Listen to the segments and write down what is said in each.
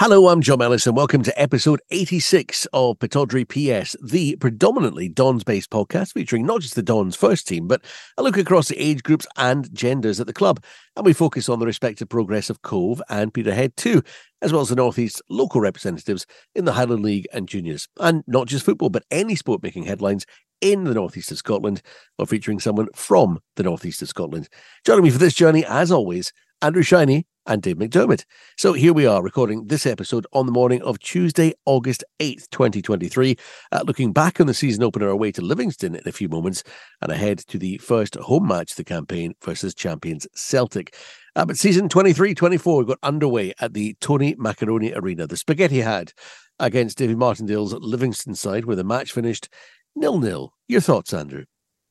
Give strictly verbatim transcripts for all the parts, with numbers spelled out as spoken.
Hello, I'm John Ellis and welcome to episode eighty-six of Pittodrie P S, the predominantly Dons-based podcast featuring not just the Dons first team, but a look across the age groups and genders at the club. And we focus on the respective progress of Cove and Peterhead too, as well as the North East's local representatives in the Highland League and Juniors. And not just football, but any sport making headlines in the North East of Scotland, or featuring someone from the North East of Scotland. Joining me for this journey, as always, Andrew Shiney and Dave McDermott. So here we are recording this episode on the morning of Tuesday, August eighth, twenty twenty-three, uh, looking back on the season opener away to Livingston in a few moments and ahead to the first home match of the campaign versus champions Celtic. Uh, but season twenty-three twenty-four got underway at the Tony Macaroni Arena. The Spaghetti had against David Martindale's Livingston side, where the match finished nil-nil. Your thoughts, Andrew?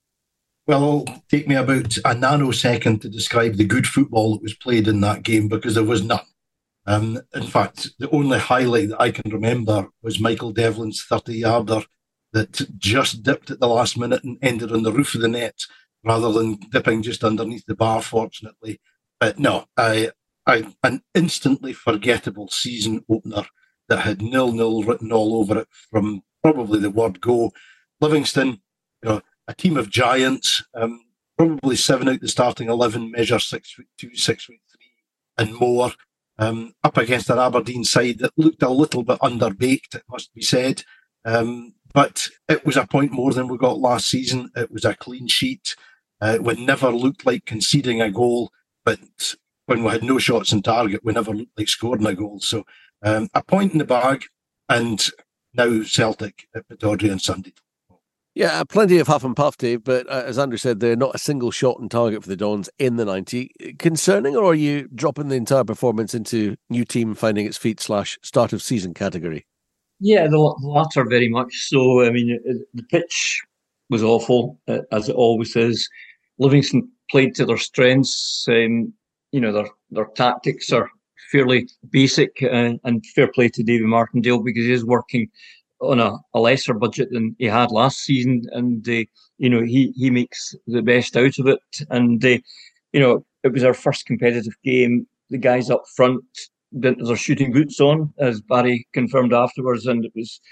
Well, it'll take me about a nanosecond to describe the good football that was played in that game, because there was none. Um, in fact, the only highlight that I can remember was Michael Devlin's thirty-yarder that just dipped at the last minute and ended on the roof of the net rather than dipping just underneath the bar, fortunately. But no, I, I, an instantly forgettable season opener that had nil-nil written all over it from probably the word go. Livingston, you know, a team of giants, um, probably seven out the starting eleven, measure six foot two, six foot three, and more. Um, up against an Aberdeen side that looked a little bit underbaked, it must be said. Um, but it was a point more than we got last season. It was a clean sheet. Uh, we never looked like conceding a goal, but when we had no shots on target, we never looked like scoring a goal. So um, a point in the bag, and now Celtic at Pittodrie on Sunday. Yeah, plenty of huff and puff, Dave, but uh, as Andrew said, they're not a single shot on target for the Dons in the ninety. Concerning, or are you dropping the entire performance into new team finding its feet slash start of season category? Yeah, the, the latter very much so. I mean, the pitch was awful, uh, as it always is. Livingston played to their strengths. Um, you know, their their tactics are fairly basic, uh, and fair play to David Martindale, because he is working on a, a lesser budget than he had last season, and uh, you know he he makes the best out of it. And uh, you know it was our first competitive game. The guys up front didn't have their shooting boots on, as Barry confirmed afterwards, and it was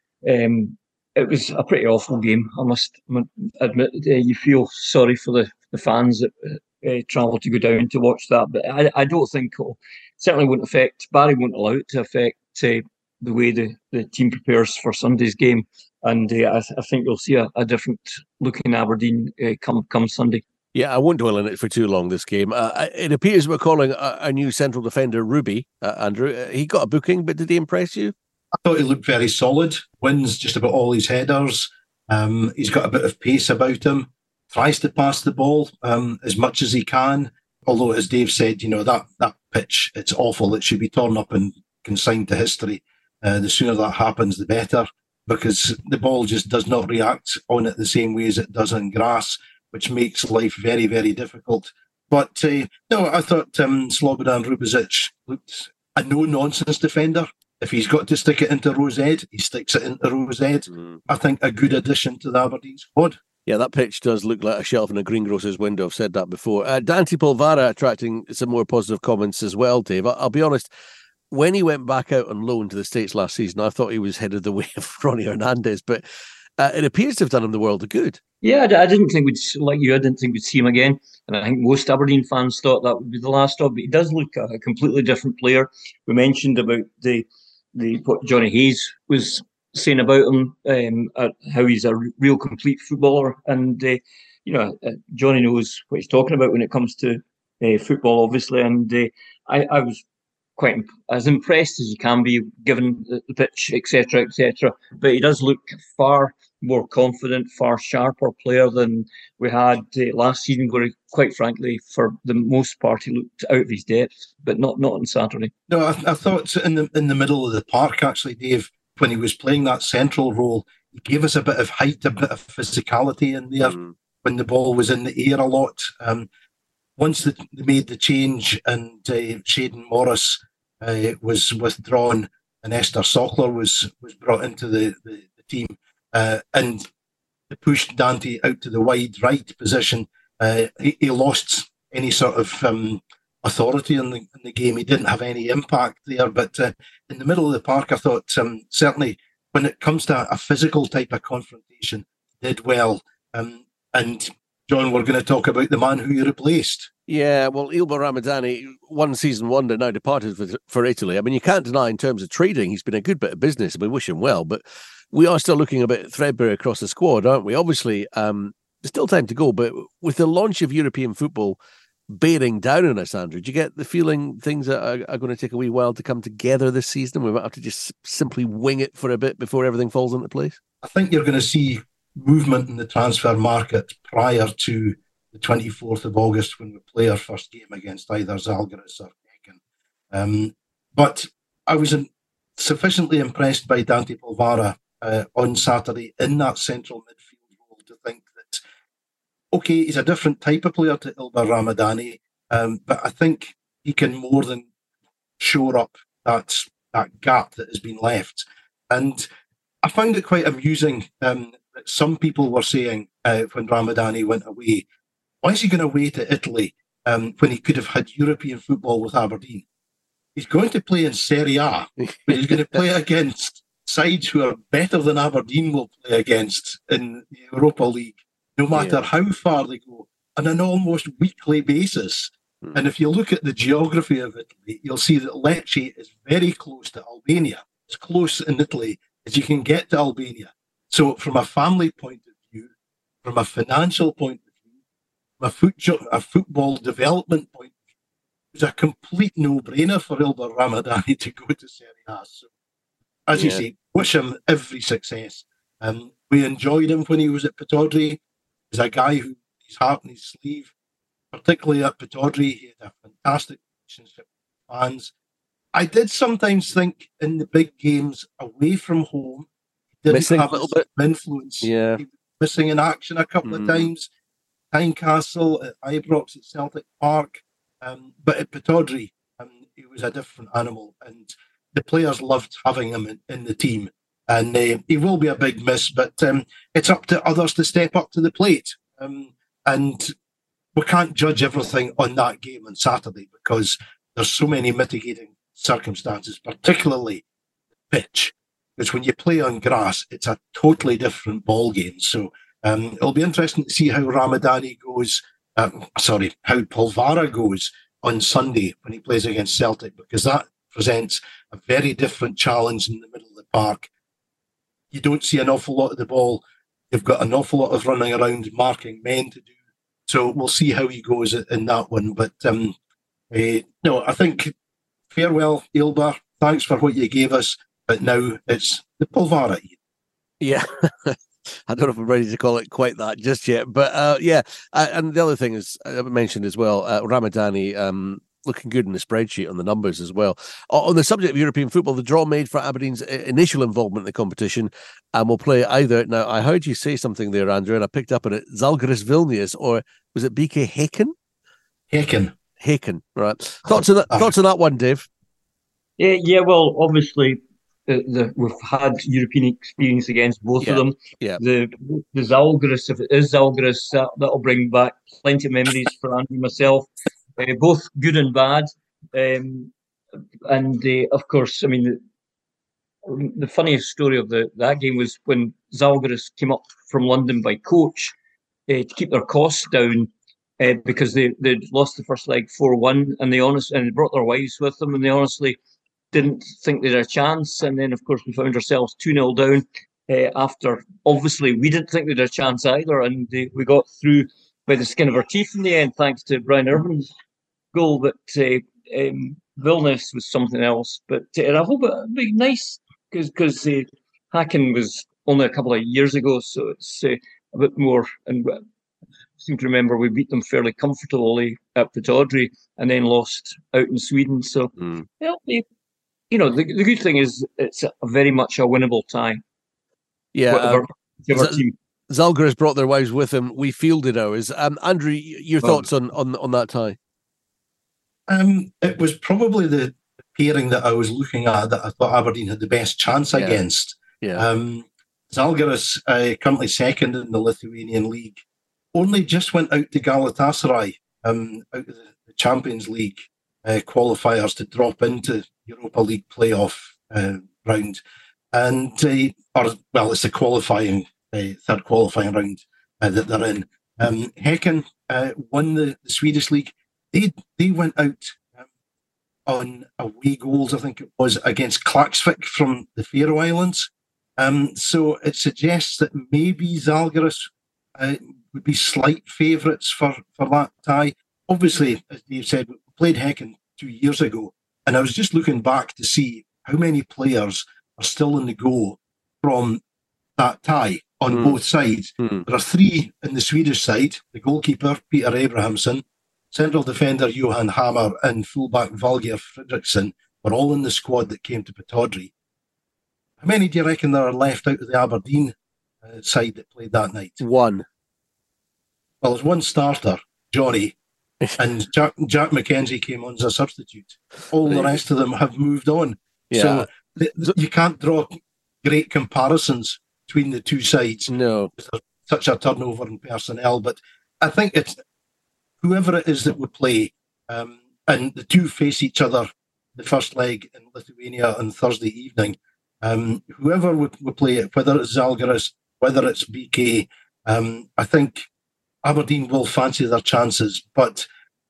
um, it was a pretty awful game. I must admit, uh, you feel sorry for the, the fans that uh, travel to go down to watch that, but I, I don't think it'll, certainly won't affect Barry. Won't allow it to affect Uh, the way the, the team prepares for Sunday's game. And uh, I, th- I think you'll see a, a different looking Aberdeen uh, come come Sunday. Yeah, I won't dwell on it for too long, this game. Uh, it appears we're calling a, a new central defender Ruby, uh, Andrew. Uh, he got a booking, but did he impress you? I thought he looked very solid, wins just about all his headers. Um, he's got a bit of pace about him, tries to pass the ball um, as much as he can. Although, as Dave said, you know, that, that pitch, it's awful. It should be torn up and consigned to history. Uh, the sooner that happens, the better, because the ball just does not react on it the same way as it does on grass, which makes life very, very difficult. But uh, no, I thought um, Slobodan Rubezic looked a no-nonsense defender. If he's got to stick it into Rose Ed, he sticks it into Rose Ed. Mm. I think a good addition to the Aberdeen squad. Yeah, that pitch does look like a shelf in a greengrocer's window. I've said that before. Uh, Dante Polvara attracting some more positive comments as well, Dave. I- I'll be honest, when he went back out on loan to the States last season, I thought he was headed the way of Ronnie Hernandez, but uh, it appears to have done him the world of good. Yeah, I, I didn't think we'd, like you, I didn't think we'd see him again. And I think most Aberdeen fans thought that would be the last job, but he does look a, a completely different player. We mentioned about the, the what Johnny Hayes was saying about him, um, uh, how he's a real complete footballer. And, uh, you know, uh, Johnny knows what he's talking about when it comes to uh, football, obviously. And uh, I, I was quite as impressed as you can be, given the, the pitch, et cetera, et cetera. But he does look far more confident, far sharper player than we had uh, last season, where, he, quite frankly, for the most part, he looked out of his depth, but not not on Saturday. No, I, I thought in the in the middle of the park, actually, Dave, when he was playing that central role, he gave us a bit of height, a bit of physicality in there mm. when the ball was in the air a lot. Um, once they made the change and uh, Shaden Morris uh, was withdrawn and Esther Sockler was, was brought into the, the, the team, uh, and they pushed Dante out to the wide right position, uh, he, he lost any sort of um, authority in the, in the game. He didn't have any impact there. But uh, in the middle of the park, I thought um, certainly when it comes to a physical type of confrontation, did well. Um, and John, we're going to talk about the man who you replaced. Yeah, well, Ilba Ramadani, one season wonder, now departed for, for Italy. I mean, you can't deny in terms of trading, he's been a good bit of business, and we wish him well, but we are still looking a bit threadbare across the squad, aren't we? Obviously, um, there's still time to go, but with the launch of European football bearing down on us, Andrew, do you get the feeling things are, are going to take a wee while to come together this season? We might have to just simply wing it for a bit before everything falls into place? I think you're going to see movement in the transfer market prior to the twenty-fourth of August when we play our first game against either Zalgiris or Häcken. Um, but I was in, sufficiently impressed by Dante Polvara uh, on Saturday in that central midfield role to think that, okay, he's a different type of player to Ilba Ramadani, um, but I think he can more than shore up that, that gap that has been left. And I found it quite amusing um, that some people were saying uh, when Ramadani went away, why is he going away to Italy um, when he could have had European football with Aberdeen? He's going to play in Serie A, but he's going to play against sides who are better than Aberdeen will play against in the Europa League, no matter yeah. how far they go, on an almost weekly basis. Mm. And if you look at the geography of Italy, you'll see that Lecce is very close to Albania. As close in Italy as you can get to Albania. So from a family point of view, from a financial point of view, A, foot, a football development point, it was a complete no-brainer for Ilba Ramadani to go to Serie A. So, as yeah. you say, wish him every success. Um, we enjoyed him when he was at Pittodrie. He's a guy who his heart in his sleeve, particularly at Pittodrie. He had a fantastic relationship with fans. I did sometimes think in the big games away from home, he didn't missing have a little bit of influence. Yeah. He was missing in action a couple mm. of times. Tynecastle, at Ibrox, at Celtic Park, um, but at Pittodrie, um, he was a different animal, and the players loved having him in, in the team. And uh, he will be a big miss, but um, it's up to others to step up to the plate. Um, and we can't judge everything on that game on Saturday because there's so many mitigating circumstances, particularly the pitch. Because when you play on grass, it's a totally different ball game. So. Um, it'll be interesting to see how Ramadani goes, um, sorry, how Polvara goes on Sunday when he plays against Celtic, because that presents a very different challenge in the middle of the park. You don't see an awful lot of the ball. You've got an awful lot of running around marking men to do. So we'll see how he goes in that one. But um, uh, no, I think farewell, Ilba. Thanks for what you gave us. But now it's the Polvara. Yeah. I don't know if I'm ready to call it quite that just yet, but uh, yeah. Uh, and the other thing is, I mentioned as well, uh, Ramadani um, looking good in the spreadsheet on the numbers as well. Uh, on the subject of European football, the draw made for Aberdeen's initial involvement in the competition, and we'll play either. Now, I heard you say something there, Andrew, and I picked up on it. Zalgiris Vilnius, or was it B K Häcken? Häcken. Häcken, right. Thoughts on that, thoughts on that one, Dave? Yeah, yeah well, obviously, The, the, we've had European experience against both yeah, of them. Yeah. The the Zalgiris, if it is Zalgiris, that, that'll bring back plenty of memories for Andy and myself, uh, both good and bad. Um, and uh, of course, I mean, the, the funniest story of the that game was when Zalgiris came up from London by coach uh, to keep their costs down uh, because they they'd lost the first leg four one, and they honest and they brought their wives with them, and they honestly didn't think they had a chance. And then, of course, we found ourselves two nil down uh, after, obviously, we didn't think they had a chance either. And uh, we got through by the skin of our teeth in the end, thanks to Brian Irvin's goal. But uh, um, Vilnius was something else. But uh, I hope it'll be nice because uh, Häcken was only a couple of years ago. So it's uh, a bit more. And I seem to remember we beat them fairly comfortably at Pittodrie and then lost out in Sweden. So mm. it'll be. You know, the, the good thing is it's a very much a winnable tie. Yeah. Um, Z- Zalgiris brought their wives with them. We fielded ours. Um, Andrew, your thoughts um, on, on, on that tie? Um, it was probably the pairing that I was looking at that I thought Aberdeen had the best chance yeah. against. Yeah. Um, Zalgiris, uh, currently second in the Lithuanian League, only just went out to Galatasaray, um, out of the, the Champions League uh, qualifiers to drop into Europa League playoff uh, round. And, uh, or, well, it's the qualifying, uh, third qualifying round uh, that they're in. Um, Häcken uh, won the, the Swedish league. They they went out um, on away goals, I think it was, against Klaksvik from the Faroe Islands. Um, so it suggests that maybe Zalgiris uh, would be slight favourites for, for that tie. Obviously, as Dave said, we played Häcken two years ago, and I was just looking back to see how many players are still in the go from that tie on mm. both sides. Mm. There are three in the Swedish side: the goalkeeper, Peter Abrahamsson, central defender, Johan Hammer, and fullback, Valgeir Fredriksson, were all in the squad that came to Pittodrie. How many do you reckon there are left out of the Aberdeen uh, side that played that night? One. Well, there's one starter, Johnny, and Jack, Jack McKenzie came on as a substitute. All the rest of them have moved on. Yeah. So th- th- you can't draw great comparisons between the two sides. No. There's such a turnover in personnel. But I think it's whoever it is that we play, um, and the two face each other the first leg in Lithuania on Thursday evening. Um, whoever we, we play it, whether it's Zalgiris, whether it's B K, um, I think Aberdeen will fancy their chances. But,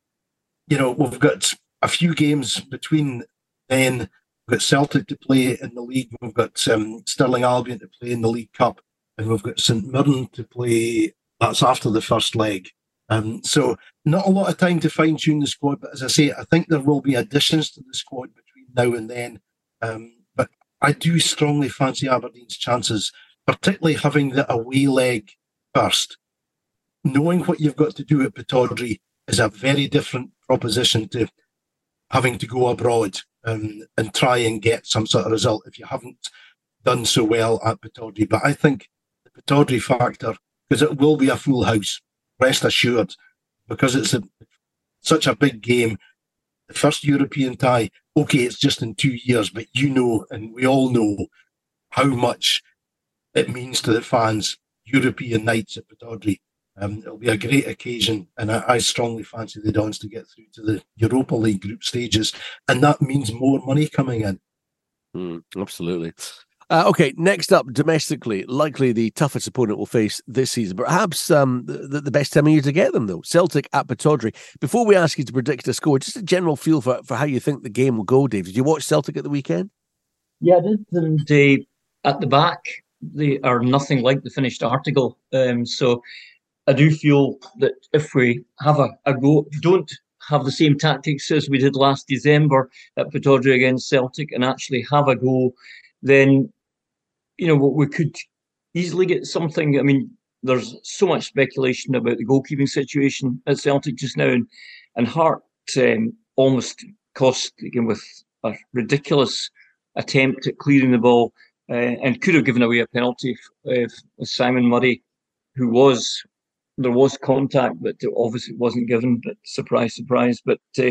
you know, we've got a few games between then. We've got Celtic to play in the league. We've got um, Stirling Albion to play in the League Cup. And we've got St Mirren to play. That's after the first leg. Um, so not a lot of time to fine-tune the squad. But as I say, I think there will be additions to the squad between now and then. Um, but I do strongly fancy Aberdeen's chances, particularly having the away leg first. Knowing what you've got to do at Pittodrie is a very different proposition to having to go abroad um, and try and get some sort of result if you haven't done so well at Pittodrie. But I think the Pittodrie factor, because it will be a full house, rest assured, because it's a, such a big game, the first European tie, okay, it's just in two years, but you know, and we all know how much it means to the fans, European nights at Pittodrie. Um, it'll be a great occasion, and I, I strongly fancy the Dons to get through to the Europa League group stages, and that means more money coming in. Mm, absolutely. Uh, okay, next up, domestically, likely the toughest opponent we'll face this season. Perhaps um, the, the best time of year to get them, though. Celtic at Pittodrie. Before we ask you to predict a score, just a general feel for, for how you think the game will go, Dave. Did you watch Celtic at the weekend? Yeah, I did. And they, at the back, they are nothing like the finished article. Um, so I do feel that if we have a, a go, don't have the same tactics as we did last December at Pittodrie against Celtic and actually have a go, then, you know, we could easily get something. I mean, there's so much speculation about the goalkeeping situation at Celtic just now, and, and Hart um, almost cost, again, with a ridiculous attempt at clearing the ball uh, and could have given away a penalty if, if Simon Murray, who was, there was contact, but obviously it wasn't given, but surprise, surprise. But uh,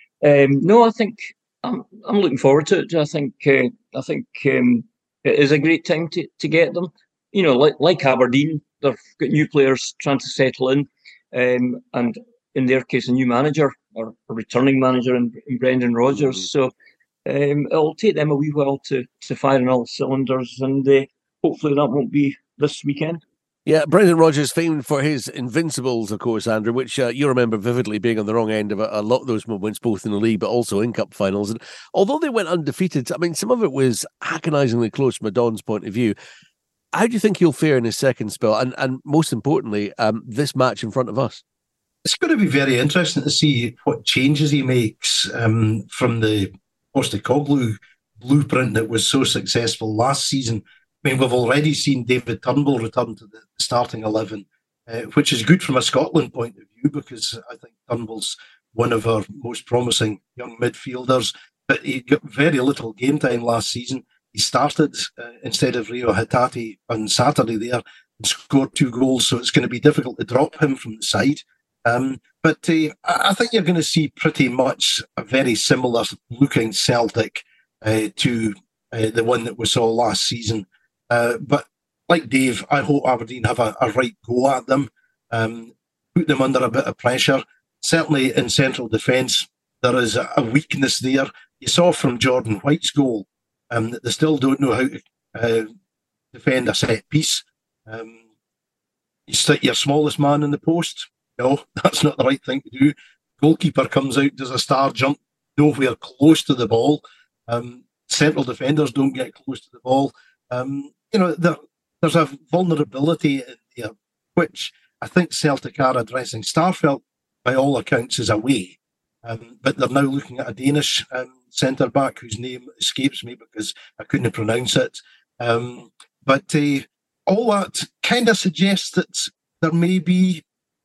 um, no, I think I'm I'm looking forward to it. I think uh, I think um, it is a great time to, to get them. You know, like like Aberdeen, they've got new players trying to settle in, um, and in their case, a new manager or a returning manager in, in Brendan Rodgers. So um, it'll take them a wee while to to fire on all cylinders, and uh, hopefully that won't be this weekend. Yeah, Brendan Rodgers, famed for his invincibles, of course, Andrew, which uh, you remember vividly being on the wrong end of a, a lot of those moments, both in the league but also in cup finals. And although they went undefeated, I mean, some of it was agonisingly close from a Don's point of view. How do you think he'll fare in his second spell? And and most importantly, um, this match in front of us? It's going to be very interesting to see what changes he makes um, from the Postecoglou blueprint that was so successful last season. I mean, we've already seen David Turnbull return to the starting eleven, uh, which is good from a Scotland point of view, because I think Turnbull's one of our most promising young midfielders. But he got very little game time last season. He started uh, instead of Rio Hatate on Saturday there and scored two goals, so it's going to be difficult to drop him from the side. Um, but uh, I think you're going to see pretty much a very similar looking Celtic uh, to uh, the one that we saw last season. Uh, but like Dave, I hope Aberdeen have a, a right go at them, um, put them under a bit of pressure. Certainly in central defence, there is a, a weakness there. You saw from Jordan White's goal um, that they still don't know how to uh, defend a set piece. Um, you stick your smallest man in the post. No, that's not the right thing to do. Goalkeeper comes out, does a star jump, nowhere close to the ball. Um, central defenders don't get close to the ball. Um, you know, there, there's a vulnerability in there, which I think Celtic are addressing. Starfelt, by all accounts, is away. Um, but they're now looking at a Danish um, centre-back whose name escapes me because I couldn't pronounce it. Um, but uh, all that kind of suggests that there may be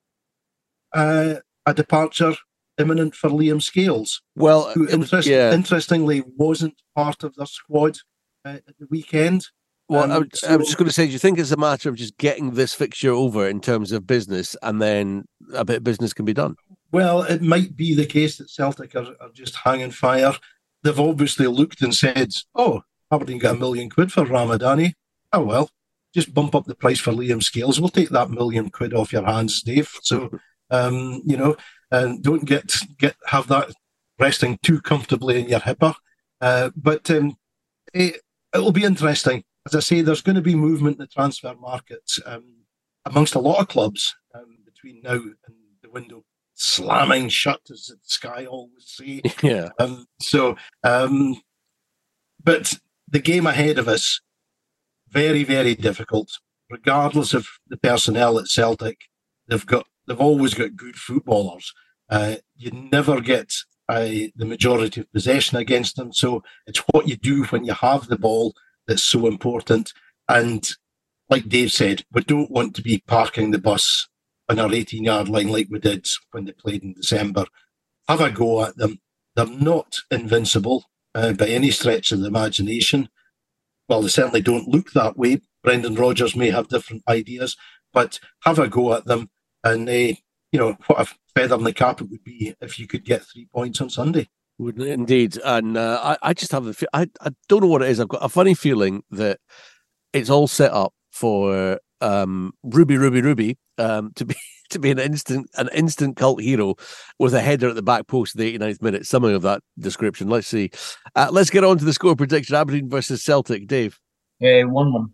uh, a departure imminent for Liam Scales, well, who interest- yeah. interestingly wasn't part of their squad uh, at the weekend. Well, um, I, so, I was just going to say, do you think it's a matter of just getting this fixture over in terms of business, and then a bit of business can be done? Well, it might be the case that Celtic are, are just hanging fire. They've obviously looked and said, oh, Aberdeen got a million quid for Ramadani. Oh, well, just bump up the price for Liam Scales. We'll take that million quid off your hands, Dave. So, um, you know, and don't get get have that resting too comfortably in your hipper. Uh, but um, it, it'll be interesting. As I say, there's going to be movement in the transfer market um, amongst a lot of clubs um, between now and the window slamming shut, as Sky always say. Yeah. Um, so, um, but the game ahead of us, very, very difficult. Regardless of the personnel at Celtic, they've got they've always got good footballers. Uh, you never get uh, the majority of possession against them. So it's what you do when you have the ball that's so important. And like Dave said, we don't want to be parking the bus on our eighteen-yard line like we did when they played in December. Have a go at them. They're not invincible uh, by any stretch of the imagination. Well, they certainly don't look that way. Brendan Rodgers may have different ideas, but have a go at them. And, uh, you know, what a feather in the cap it would be if you could get three points on Sunday. Wouldn't it indeed? And uh, I, I just have a, I, I don't know what it is. I've got a funny feeling that it's all set up for um, Ruby, Ruby, Ruby um, to be to be an instant an instant cult hero with a header at the back post of the eighty-ninth minute. Something of that description. Let's see. Uh, let's get on to the score prediction. Aberdeen versus Celtic. Dave. Uh, one one.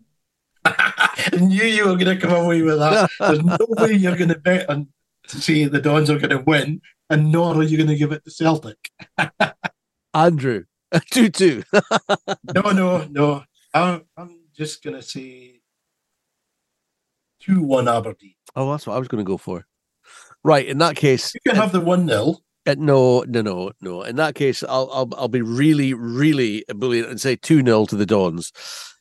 I knew you were going to come away with that. There's no way you're going to bet on to say the Dons are going to win, and nor are you going to give it to Celtic. Andrew, two two. no, no, no. I'm, I'm just going to say two one Aberdeen. Oh, that's what I was going to go for. Right, in that case... You can have the one nil. Uh, no, no, no, no. In that case, I'll I'll, I'll be really, really brilliant and say two nil to the Dons.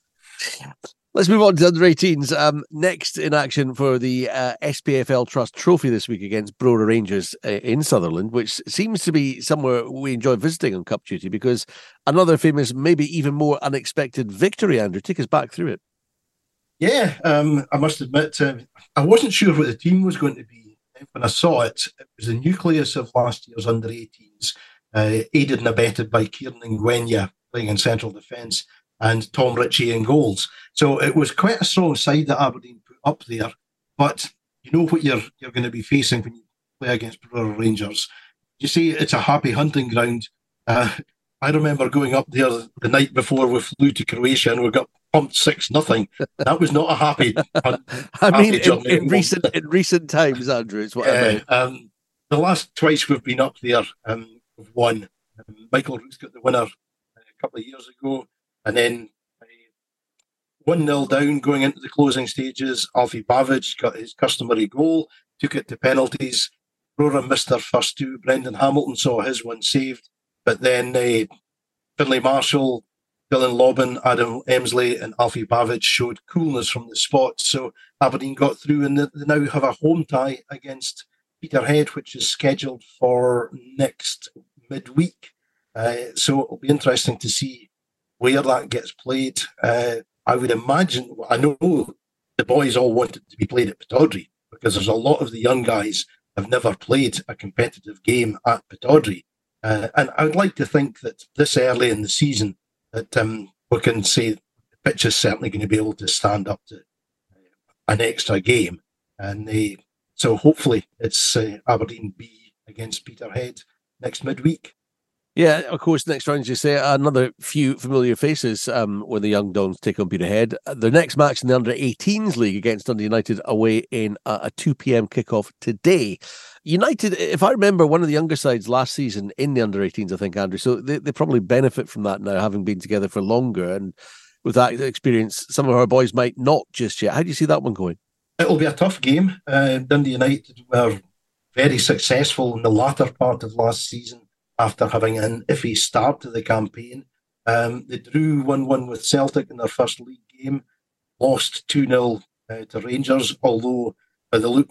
Let's move on to the under eighteens. Um, next in action for the uh, S P F L Trust Trophy this week against Brora Rangers uh, in Sutherland, which seems to be somewhere we enjoy visiting on Cup duty because another famous, maybe even more unexpected victory, Andrew. Take us back through it. Yeah, um, I must admit, uh, I wasn't sure what the team was going to be. When I saw it, it was the nucleus of last year's under eighteens, uh, aided and abetted by Kieran Ngwenya playing in central defence and Tom Ritchie in goals. So it was quite a strong side that Aberdeen put up there. But you know what you're you're going to be facing when you play against Brora Rangers. You see, it's a happy hunting ground. Uh, I remember going up there the night before we flew to Croatia and we got pumped six nothing. That was not a happy. I happy mean, in, in recent in recent times, Andrew, it's what uh, I meant. Um, the last twice we've been up there, um, we've won. Um, Michael Roos got the winner a couple of years ago, and then one nil down going into the closing stages. Alfie Bavidge got his customary goal, took it to penalties. Brora missed their first two. Brendan Hamilton saw his one saved. But then uh, Finlay Marshall, Dylan Lobban, Adam Emsley and Alfie Bavidge showed coolness from the spot. So Aberdeen got through and they now have a home tie against Peterhead, which is scheduled for next midweek. Uh, so it'll be interesting to see where that gets played. Uh, I would imagine, I know the boys all want it to be played at Pittodrie because there's a lot of the young guys have never played a competitive game at Pittodrie. Uh, and I would like to think that this early in the season that um, we can say the pitch is certainly going to be able to stand up to an extra game. And they, so hopefully it's uh, Aberdeen B against Peterhead. next midweek. Yeah, of course, next round, as you say, another few familiar faces um, when the young Dons take on Peterhead. The next match in the under eighteens league against Dundee United away in a, a two p.m. kickoff today. United, if I remember, one of the younger sides last season in the under eighteens, I think, Andrew, so they, they probably benefit from that now, having been together for longer. And with that experience, some of our boys might not just yet. How do you see that one going? It'll be a tough game. Uh, Dundee United were very successful in the latter part of last season, after having an iffy start to the campaign. Um, they drew one one with Celtic in their first league game, lost two nil uh, to Rangers, although by the look,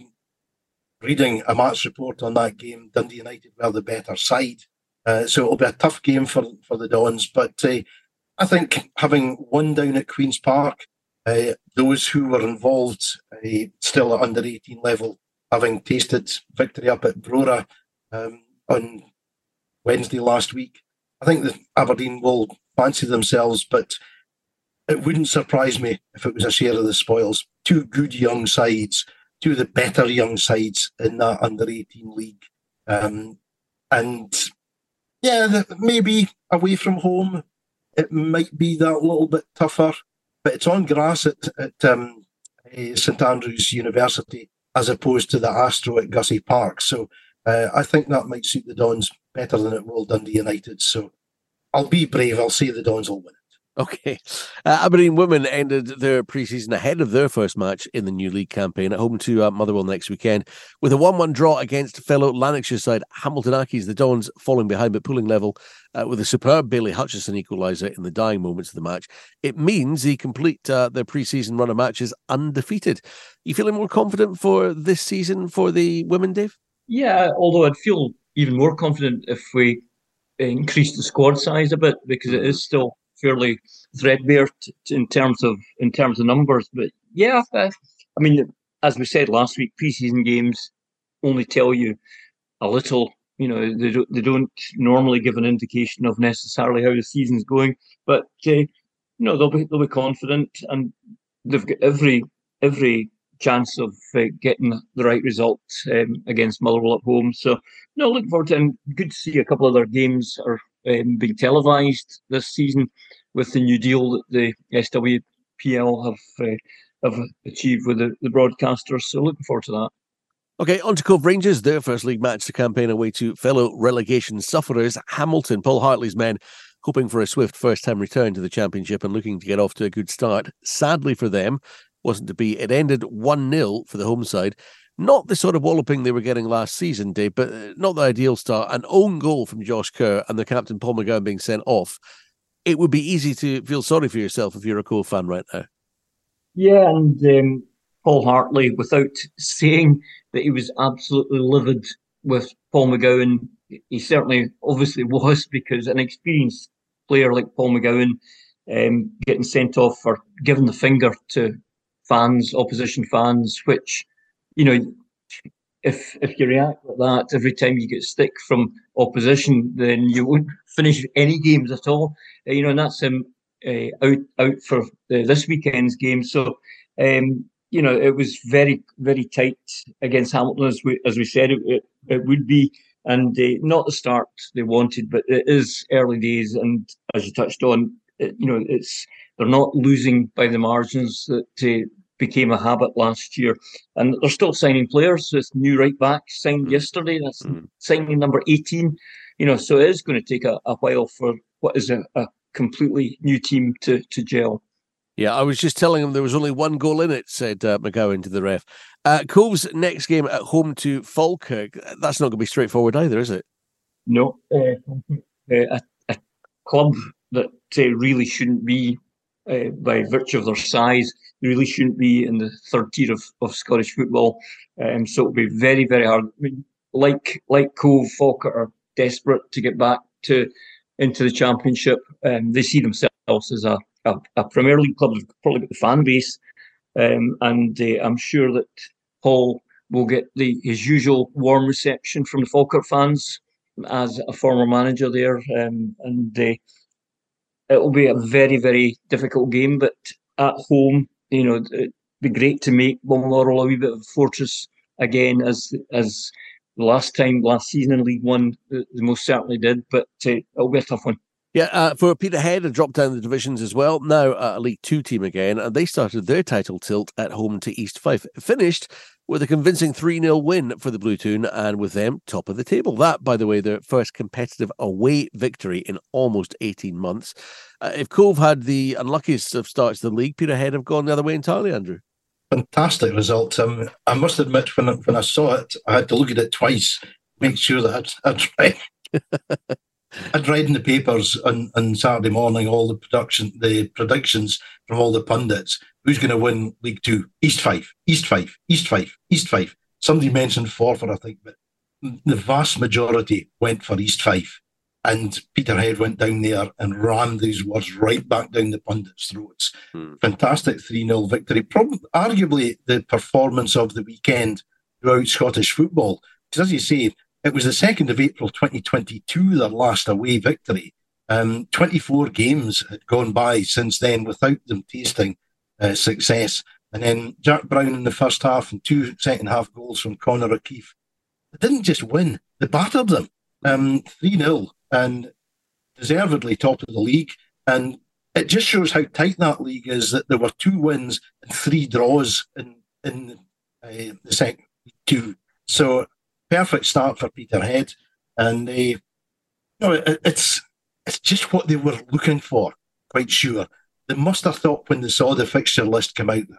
reading a match report on that game, Dundee United were the better side. Uh, so it'll be a tough game for, for the Dons. But uh, I think having won down at Queen's Park, uh, those who were involved uh, still at under eighteen level, having tasted victory up at Brora um, on Wednesday last week, I think that Aberdeen will fancy themselves, but it wouldn't surprise me if it was a share of the spoils. Two good young sides, two of the better young sides in that under eighteen league. Um, and yeah, maybe away from home, it might be that little bit tougher, but it's on grass at, at um, St Andrews University as opposed to the Astro at Gussie Park. So uh, I think that might suit the Dons better than it will Dundee United. So I'll be brave. I'll say the Dons will win it. Okay. Uh, Aberdeen women ended their pre-season ahead of their first match in the new league campaign at home to uh, Motherwell next weekend with a one one draw against fellow Lanarkshire side Hamilton Accies. The Dons falling behind but pulling level uh, with a superb Bailey Hutchison equaliser in the dying moments of the match. It means they complete uh, their pre-season run of matches undefeated. You feeling more confident for this season for the women, Dave? Yeah, although I'd feel even more confident if we increase the squad size a bit, because it is still fairly threadbare t- t- in terms of in terms of numbers. But yeah, I, I mean, as we said last week, pre-season games only tell you a little. You know, they don't they don't normally give an indication of necessarily how the season's going. But uh, you know, they'll be they'll be confident, and they've got every every. chance of uh, getting the right result um, against Motherwell at home. So, no, looking forward to it. And good to see a couple of their games are um, being televised this season with the new deal that the S W P L have uh, have achieved with the, the broadcasters. So, looking forward to that. Okay, on to Cove Rangers, their first league match to campaign away to fellow relegation sufferers Hamilton. Paul Hartley's men hoping for a swift first-time return to the Championship and looking to get off to a good start. Sadly for them, wasn't to be. It ended one nil for the home side. Not the sort of walloping they were getting last season, Dave, but not the ideal start. An own goal from Josh Kerr and the captain Paul McGowan being sent off. It would be easy to feel sorry for yourself if you're a Cove fan right now. Yeah, and um, Paul Hartley, without saying that he was absolutely livid with Paul McGowan, he certainly obviously was, because an experienced player like Paul McGowan um, getting sent off for giving the finger to fans, opposition fans, which, you know, if if you react like that every time you get stick from opposition, then you won't finish any games at all. Uh, you know, and that's him uh, out out for the, this weekend's game. So, um, you know, it was very very tight against Hamilton, as we as we said it it, it would be, and uh, not the start they wanted, but it is early days, and as you touched on, it, you know, it's they're not losing by the margins that uh, became a habit last year. And they're still signing players. This new right back signed mm. yesterday. That's mm. signing number eighteen. You know, so it is going to take a, a while for what is a, a completely new team to, to gel. Yeah, I was just telling him there was only one goal in it, said uh, McGowan to the ref. Uh, Cove's next game at home to Falkirk. That's not going to be straightforward either, is it? No. Uh, a, a club that uh, really shouldn't be, Uh, by virtue of their size, they really shouldn't be in the third tier of, of Scottish football. Um, so it'll be very, very hard. I mean, like like Cove, Falkirk are desperate to get back to into the Championship. Um, they see themselves as a, a, a Premier League club. They've probably got the fan base, um, and uh, I'm sure that Paul will get the his usual warm reception from the Falkirk fans as a former manager there, um, and. Uh, It'll be a very, very difficult game, but at home, you know, it'd be great to make Balmoral a wee bit of a fortress again, as as the last time, last season in League One, they most certainly did, but uh, it'll be a tough one. Yeah, uh, for Peterhead, they dropped down the divisions as well. Now uh, a League Two team again, and they started their title tilt at home to East Fife. Finished with a convincing three nil win for the Blue Toon, and with them top of the table. That, by the way, their first competitive away victory in almost eighteen months. Uh, if Cove had the unluckiest of starts to the league, Peterhead have gone the other way entirely, Andrew. Fantastic result. Um, I must admit, when, when I saw it, I had to look at it twice, make sure that I'd, I'd read. I'd read in the papers on, on Saturday morning all the production, the predictions from all the pundits. Who's going to win League Two? East Fife, East Fife, East Fife, East Fife. Somebody mentioned Forfar, I think, but the vast majority went for East Fife. And Peterhead went down there and rammed these words right back down the pundits' throats. Hmm. Fantastic three nil victory. Probably, arguably, the performance of the weekend throughout Scottish football. Because as you say, it was the second of April twenty twenty-two, their last away victory. Um, twenty-four games had gone by since then without them tasting uh, success. And then Jack Brown in the first half and two second-half goals from Conor O'Keefe. They didn't just win, they battered them. Um, three nil and deservedly top of the league. And it just shows how tight that league is, that there were two wins and three draws in, in uh, the second two. So perfect start for Peterhead, and they, you know, it, it's it's just what they were looking for. Quite sure they must have thought when they saw the fixture list come out,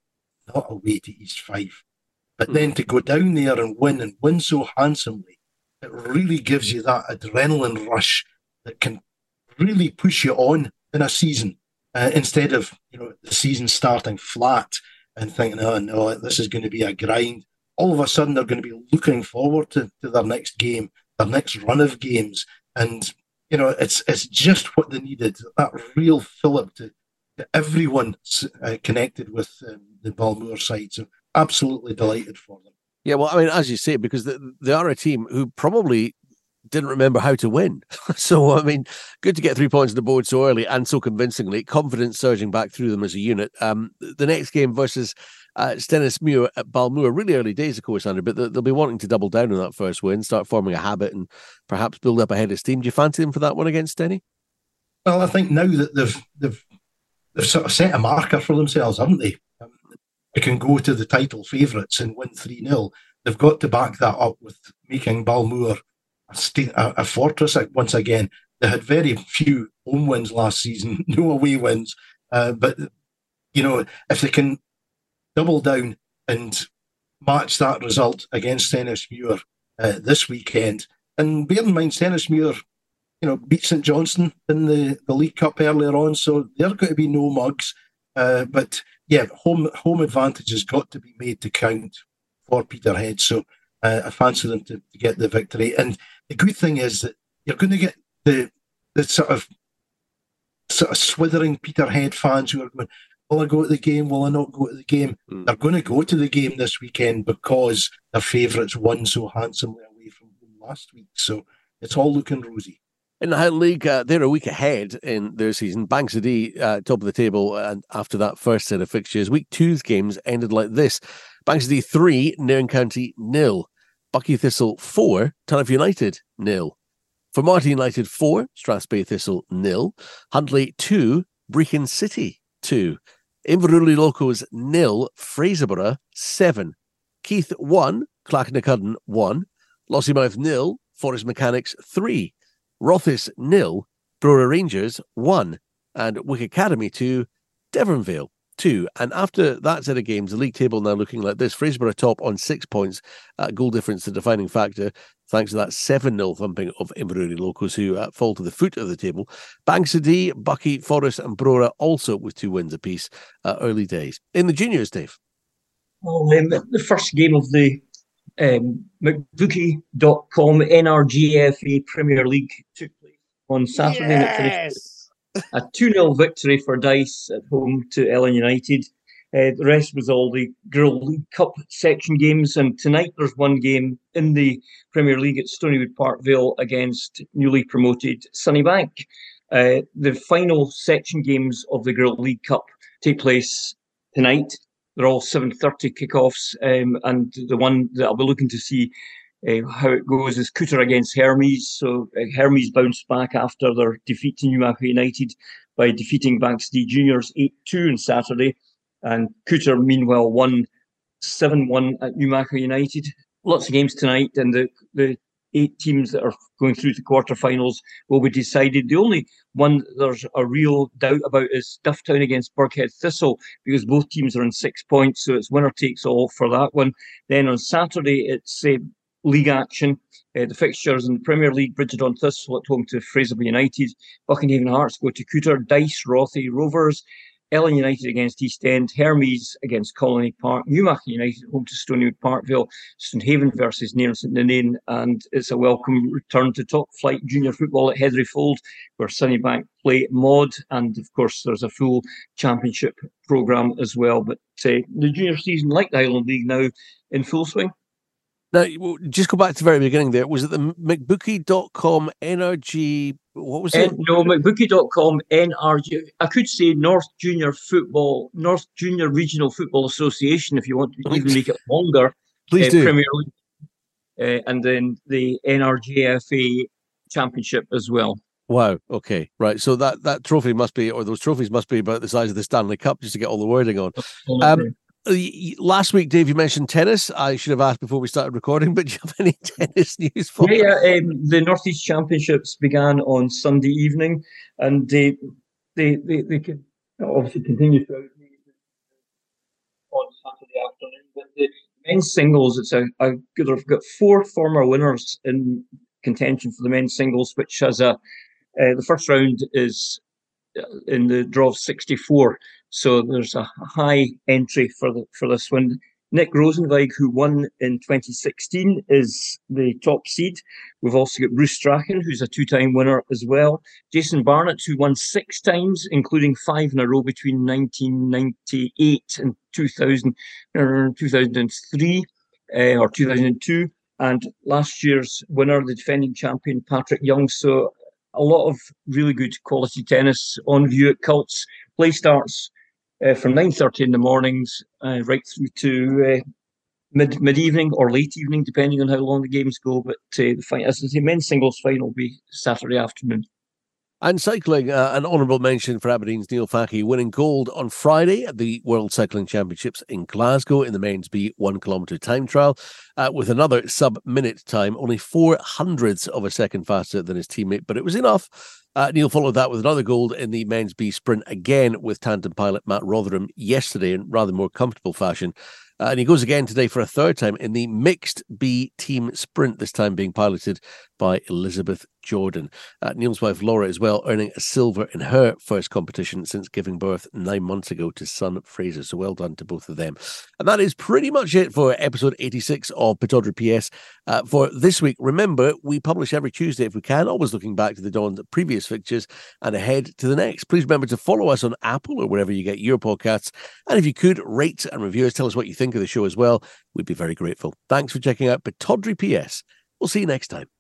not away to East Fife, but then to go down there and win and win so handsomely, it really gives you that adrenaline rush that can really push you on in a season uh, instead of, you know, the season starting flat and thinking, oh no, this is going to be a grind. All of a sudden, they're going to be looking forward to, to their next game, their next run of games. And, you know, it's it's just what they needed, that real fillip to, to everyone uh, connected with um, the Balmoor side. So absolutely delighted for them. Yeah, well, I mean, as you say, because they, they are a team who probably didn't remember how to win. So, I mean, good to get three points on the board so early and so convincingly. Confidence surging back through them as a unit. Um, the next game versus uh, Stennismuir at Balmoor, really early days, of course, Andrew, but they'll be wanting to double down on that first win, start forming a habit and perhaps build up a head of steam. Do you fancy them for that one against Stenny? Well, I think now that they've they've they've sort of set a marker for themselves, haven't they? Um, they can go to the title favourites and win three nil. They've got to back that up with making Balmoor a, state, a, a fortress once again. They had very few home wins last season, no away wins. Uh, but, you know, if they can double down and match that result against Stennismuir uh, this weekend, and bear in mind, Stennismuir, you know, beat St Johnstone in the, the League Cup earlier on, so they're going to be no mugs. Uh, but, yeah, home home advantage has got to be made to count for Peterhead. So uh, I fancy them to, to get the victory. And the good thing is that you're going to get the the sort of sort of swithering Peterhead fans who are going, will I go to the game? Will I not go to the game? Mm. They're going to go to the game this weekend because their favourites won so handsomely away from home last week. So it's all looking rosy. In the Highland League, uh, they're a week ahead in their season. Banks of D, uh, top of the table, and after that first set of fixtures, week two's games ended like this. Banks of D three, Nairn County nil. Bucky Thistle four, Turniff United nil. For Martin United four, Strathspey Thistle nil. Huntly two, Brechin City two. Inverurie Locos nil, Fraserburgh seven. Keith one, Clackanicudden one. Lossiemouth nil, Forest Mechanics three. Rothes nil, Brora Rangers one. And Wick Academy two, Devonvale two. And after that set of games, the league table now looking like this. Fraserburgh top on six points. Uh, goal difference, the defining factor, thanks to that seven nil thumping of Inverurie Locos, who uh, fall to the foot of the table. Banks of D, Bucky, Forest and Brora also with two wins apiece. Uh, early days. In the juniors, Dave? Well, um, the first game of the um, McBookie dot com N R G F A Premier League took place on Saturday. Yes! And it finished a two nil victory for Dice at home to Ellen United. Uh, the rest was all the Girl League Cup section games, and tonight there's one game in the Premier League at Stonywood Park Vale against newly promoted Sunnybank. Uh, the final section games of the Girl League Cup take place tonight. They're all seven thirty kickoffs, um, and the one that I'll be looking to see uh, how it goes is Cooter against Hermes. So uh, Hermes bounced back after their defeat to Newmarket United by defeating Bankside Juniors eight two on Saturday. And Cooter, meanwhile, won seven one at Newmarket United. Lots of games tonight, and the, the eight teams that are going through to quarterfinals will be decided. The only one there's a real doubt about is Dufftown against Burkhead Thistle, because both teams are on six points, so it's winner takes all for that one. Then on Saturday, it's uh, league action. Uh, the fixtures in the Premier League: Bridgetown Thistle at home to Fraserburgh United, Buckinghamton Hearts go to Cooter, Dice Rothy Rovers, Ellen United against East End, Hermes against Colony Park, Newmarket United home to Stonywood Parkville, Stonehaven versus Nairn St Ninian, and it's a welcome return to top flight junior football at Heathery Fold, where Sunnybank play Maud, and of course there's a full championship programme as well. But uh, the junior season, like the Highland League, now in full swing. Now, just go back to the very beginning there. Was it the McBookie dot com N R G? What was it? N- no, McBookie dot com N R G. I could say North Junior Football, North Junior Regional Football Association, if you want to even make it longer. Please uh, do. Premier League. Uh, and then the N R G F A Championship as well. Wow. Okay. Right. So that, that trophy must be, or those trophies must be about the size of the Stanley Cup, just to get all the wording on. Um, Last week, Dave, you mentioned tennis. I should have asked before we started recording, but do you have any tennis news for Yeah, yeah. Um, the North East Championships began on Sunday evening, and they they they, they could obviously continue throughout on Saturday afternoon. But the men's singles, it's a, a good. They've got four former winners in contention for the men's singles, which has a uh, the first round is in the draw of sixty-four. So there's a high entry for the for this one. Nick Rosenweig, who won in twenty sixteen, is the top seed. We've also got Bruce Strachan, who's a two-time winner as well. Jason Barnett, who won six times, including five in a row between nineteen ninety-eight and two thousand, uh, two thousand three uh, or two thousand two. And last year's winner, the defending champion, Patrick Young. So a lot of really good quality tennis on view at Cults. Play starts Uh, from nine thirty in the mornings uh, right through to uh, mid mid evening or late evening, depending on how long the games go. But uh, the fight, as I say, men's singles final will be Saturday afternoon. And cycling, uh, an honourable mention for Aberdeen's Neil Facky, winning gold on Friday at the World Cycling Championships in Glasgow in the men's B one kilometre time trial, uh, with another sub-minute time, only four hundredths of a second faster than his teammate, but it was enough. Uh, Neil followed that with another gold in the men's B sprint, again with tandem pilot Matt Rotherham yesterday in rather more comfortable fashion. Uh, and he goes again today for a third time in the mixed B team sprint, this time being piloted by Elizabeth Jordan. Uh, Neil's wife Laura as well, earning a silver in her first competition since giving birth nine months ago to son Fraser. So well done to both of them. And that is pretty much it for episode eighty-six of Pittodrie P S uh, for this week. Remember, we publish every Tuesday if we can, always looking back to the Dawn's previous fixtures and ahead to the next. Please remember to follow us on Apple or wherever you get your podcasts. And if you could, rate and review us, tell us what you think of the show as well. We'd be very grateful. Thanks for checking out Pittodrie P S. We'll see you next time.